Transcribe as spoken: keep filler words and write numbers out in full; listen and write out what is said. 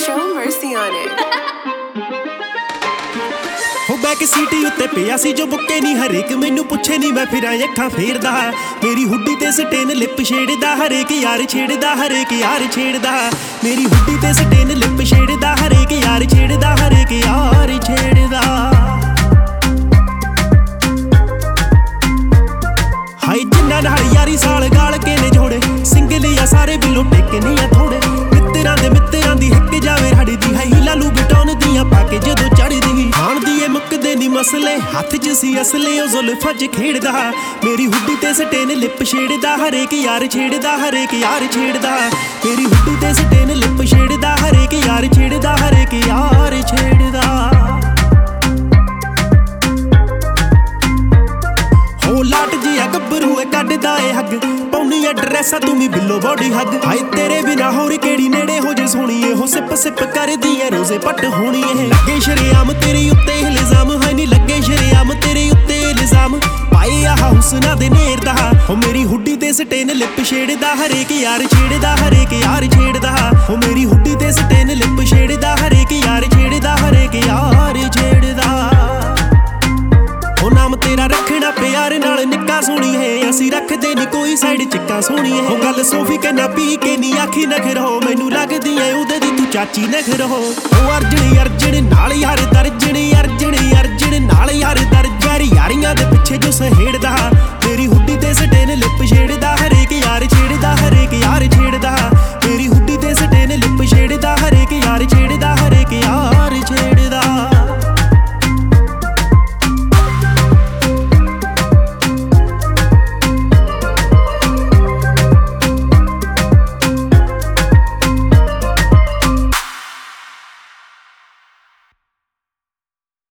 Show mercy on it. ਹੋ back ਸੀਟੀ ਉੱਤੇ ਪਿਆ ਸੀ ਜੋ ਬੁੱਕੇ ਨਹੀਂ ਹਰੇਕ ਮੈਨੂੰ ਪੁੱਛੇ ਨਹੀਂ ਮੈਂ ਫਿਰਾਂ ਅੱਖਾਂ ਫੇਰਦਾ ਮੇਰੀ ਹੁੱਡੀ ਤੇ ਸਟੇਨ ਲਿਪ ਛੇੜਦਾ ਹਰੇਕ ਯਾਰ ਛੇੜਦਾ ਹਰੇਕ ਯਾਰ ਛੇੜਦਾ ਮੇਰੀ ਹੁੱਡੀ ਤੇ ਸਟੇਨ ਲਿਪ ਛੇੜਦਾ ਹਰੇਕ ਯਾਰ ਛੇੜਦਾ ਹਰੇਕ ਯਾਰ ਛੇੜਦਾ ਹਾਈ ਜਿੰਨਾ ਨਾਲ ਯਾਰੀ ਸਾਲ ਗਾਲ ਕੇ ਨੇ ਜੋੜੇ ਸਿੰਗਲ ਆ ਸਾਰੇ ਬਿੱਲੋ ਟੇਕੇ ਨਹੀਂ ਆ ਥੋੜੇ ਮਿੱਤਰਾਂ ਦੇ ਮਿੱਤਰਾਂ ਦੀ ਹਿੱਕ ਜਾਵੇ ਹੜਦੀ ਹੈ ਲਾਲੂ ਬਟਾਉਣ ਦੀਆਂ ਪਾ ਕੇ ਜਦੋਂ ਚੜਦੀ ਖਾਣ ਦੀ ਇਹ ਮੁੱਕਦੇ ਨਹੀਂ ਮਸਲੇ ਹੱਥ 'ਚ ਸੀ ਅਸਲੇ ਉਹ ਜ਼ੁਲਫਾਂ 'ਚ ਖੇਡਦਾ ਮੇਰੀ ਹੁੱਡੀ ਤੇ ਸਟੇਨ ਲਿਪ ਛੇੜਦਾ ਹਰੇਕ ਯਾਰ ਛੇੜਦਾ ਹਰੇਕ ਯਾਰ ਛੇੜਦਾ ਮੇਰੀ ਹੁੱਡੀ ਤੇ ਸਟੇਨ ਲਿਪ ਛੇੜਦਾ ਹਰੇਕ ਯਾਰ ਛੇੜਦਾ ਹਰੇਕ ਯਾਰ ਛੇੜਦਾ ਹੋ ਲਾਟ ਜਿਹਾ ਗੱਭਰੂ ਏ ਕੱਢਦਾ ਏ ਹੱਗ ਪਾਉਣੀ ਐਡਰੈਸ ਆ ਤੂੰ ਵੀ ਬਿੱਲੋ ਬੋਡੀ ਹੱਗ ਹਾਏ ਤੇਰੇ ਬਿਨਾ ਹੋਰ ਕਿਹੜੀ ਨੇੜੇ ਹੋ ਜੇ ਸੋਹਣੀ ਏ ਹੋ ਸਿਪ ਸਿਪ ਕਰਦੀ ਏ ਰੋਜ਼ੇ ਪੱਟ ਹੋਣੀ ਏ ਲੱਗੇ ਸ਼ਰੇਆਮ ਤੇਰੇ ਉੱਤੇ ਇਲਜ਼ਾਮ ਹੈ ਨਹੀਂ ਲੱਗੇ ਸ਼ਰੇਆਮ ਤੇਰੇ ਉੱਤੇ ਇਲਜ਼ਾਮ ਪਾਏ ਆ ਹੁਸਨਾ ਦੇ ਨੇਰ ਦਾ ਹੋ ਮੇਰੀ ਹੁੱਡੀ ਤੇ ਸਟੇਨ ਲਿਪ ਛੇੜਦਾ ਹਰੇਕ ਯਾਰ ਛੇੜਦਾ ਹਰੇਕ ਯਾਰ ਛੇੜਦਾ ਹੋ ਮੇਰੀ ਹੁੱਡੀ ਤੇ ਸਟੇਨ ਲਿਪ ਛੇੜਦਾ ਹਰੇਕ ਯਾਰ ਛੇੜਦਾ ਹਰੇਕ ਯਾਰ ਛੇੜਦਾ ਉਹ ਨਾਮ ਤੇਰਾ ਰੱਖਣਾ ਪਿਆਰ ਨਾਲ ਨਿੱਕਾ ਸੋਹਣੀ ਹੈ ਅਸੀਂ ਰੱਖਦੇ ਨਹੀਂ ਕੋਈ ਸਾਈਡ ਚਿੱਕਾ ਸੋਹਣੀ ਹੈ ਉਹ ਗੱਲ ਸੋਫੀ ਕਹਿੰਦਾ ਪੀ ਕੇ ਨਹੀਂ ਆਖੀ ਨਖਰੋ ਮੈਨੂੰ ਲੱਗਦੀ ਐ ਉਹਦੇ ਦੀ ਤੂੰ ਚਾਚੀ ਨਖਰੋ ਉਹ ਅਰਜਣ ਅਰਜਣ ਨਾਲ ਯਾਰ ਦਰਜਣ ਅਰਜਣ ਅਰਜਣ ਨਾਲ ਯਾਰ ਦਰਜਣ ਯਾਰੀਆਂ ਦੇ ਪਿੱਛੇ ਜੋ ਸਹੇੜਦਾ